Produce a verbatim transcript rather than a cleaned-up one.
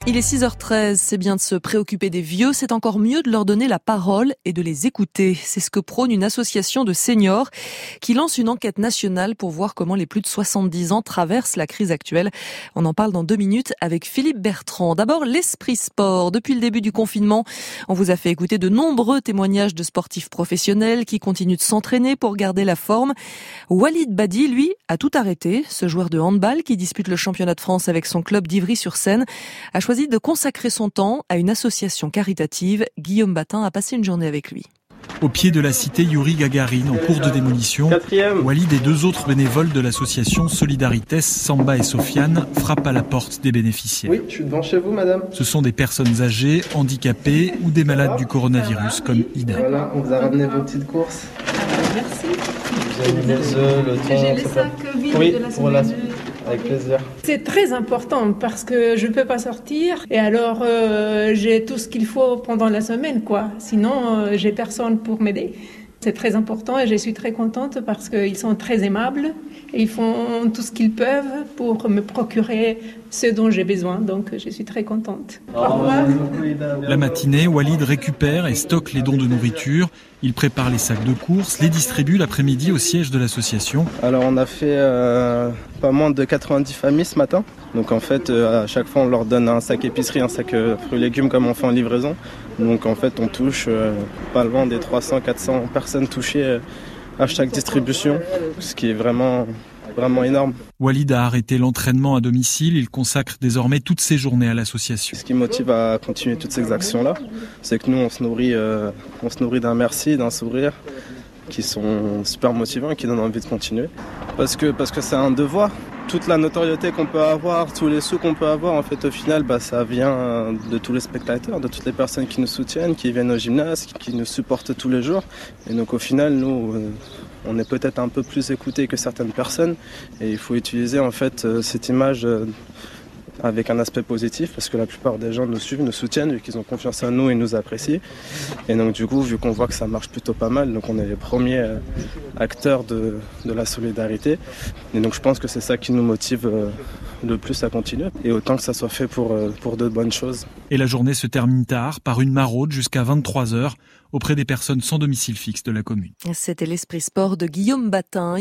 Il est six heures treize, c'est bien de se préoccuper des vieux, c'est encore mieux de leur donner la parole et de les écouter. C'est ce que prône une association de seniors qui lance une enquête nationale pour voir comment les plus de soixante-dix ans traversent la crise actuelle. On en parle dans deux minutes avec Philippe Bertrand. D'abord, l'esprit sport. Depuis le début du confinement, on vous a fait écouter de nombreux témoignages de sportifs professionnels qui continuent de s'entraîner pour garder la forme. Walid Badi, lui, a tout arrêté. Ce joueur de handball qui dispute le championnat de France avec son club d'Ivry-sur-Seine a choisi de consacrer son temps à une association caritative. Guillaume Batin a passé une journée avec lui. Au pied de la cité Yuri Gagarin, en cours de démolition, Walid et deux autres bénévoles de l'association Solidarités, Samba et Sofiane, frappent à la porte des bénéficiaires. Oui, je suis devant chez vous, madame. Ce sont des personnes âgées, handicapées ou des malades du coronavirus, comme Ida. Voilà, on vous a ramené vos petites courses. Merci. Vous avez mis les œufs, le thon. J'ai les sacs vides oui, de la semaine. Voilà. Avec plaisir. C'est très important parce que je ne peux pas sortir et alors euh, j'ai tout ce qu'il faut pendant la semaine, quoi. Sinon, euh, j'ai personne pour m'aider. C'est très important et je suis très contente parce qu'ils sont très aimables et ils font tout ce qu'ils peuvent pour me procurer ce dont j'ai besoin. Donc, je suis très contente. Au revoir. La matinée, Walid récupère et stocke les dons de nourriture. Il prépare les sacs de courses, les distribue l'après-midi au siège de l'association. Alors, on a fait euh, pas moins de quatre-vingt-dix familles ce matin. Donc, en fait, euh, à chaque fois, on leur donne un sac épicerie, un sac euh, fruits et légumes comme on fait en livraison. Donc, en fait, on touche euh, pas loin des trois cents à quatre cents personnes touchées euh, à chaque distribution, ce qui est vraiment... vraiment énorme. Walid a arrêté l'entraînement à domicile. Il consacre désormais toutes ses journées à l'association. Ce qui motive à continuer toutes ces actions-là, c'est que nous, on se nourrit, euh, on se nourrit d'un merci, d'un sourire, qui sont super motivants et qui donnent envie de continuer. Parce que, parce que c'est un devoir. Toute la notoriété qu'on peut avoir, tous les sous qu'on peut avoir, en fait, au final, bah, ça vient de tous les spectateurs, de toutes les personnes qui nous soutiennent, qui viennent au gymnase, qui nous supportent tous les jours. Et donc, au final, nous... Euh, on est peut-être un peu plus écouté que certaines personnes et il faut utiliser en fait cette image avec un aspect positif parce que la plupart des gens nous suivent, nous soutiennent, vu qu'ils ont confiance en nous et nous apprécient. Et donc du coup, vu qu'on voit que ça marche plutôt pas mal, donc on est les premiers acteurs de, de la solidarité. Et donc je pense que c'est ça qui nous motive le plus à continuer et autant que ça soit fait pour, pour de bonnes choses. Et la journée se termine tard par une maraude jusqu'à vingt-trois heures auprès des personnes sans domicile fixe de la commune. C'était l'esprit sport de Guillaume Batin.